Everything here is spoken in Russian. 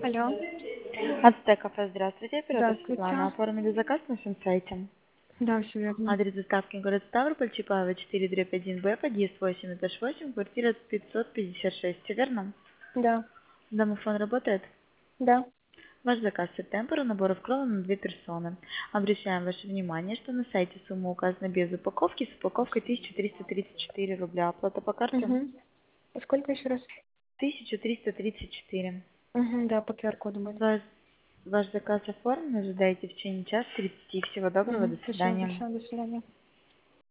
Алло, Ацтек кафе, здравствуйте. Оператор Светлана. здравствуйте. Оформили заказ на нашем сайте. Да, все верно. Адрес доставки город Ставрополь, Чапаева, 4/1Б, подъезд 8, этаж 8, квартира 556. Все верно? Да, Домофон работает? да. Ваш заказ Септембр, набор вклада на 2 персоны. Обращаем ваше внимание, что на сайте сумма указана без упаковки, с упаковкой 1334 рубля. Оплата по карте Угу. Сколько еще раз? 1334. Угу, да, по QR-коду будет. Ваш заказ оформлен, ожидайте в течение часа 30. Всего доброго, Угу. до Спасибо свидания. большое, до свидания.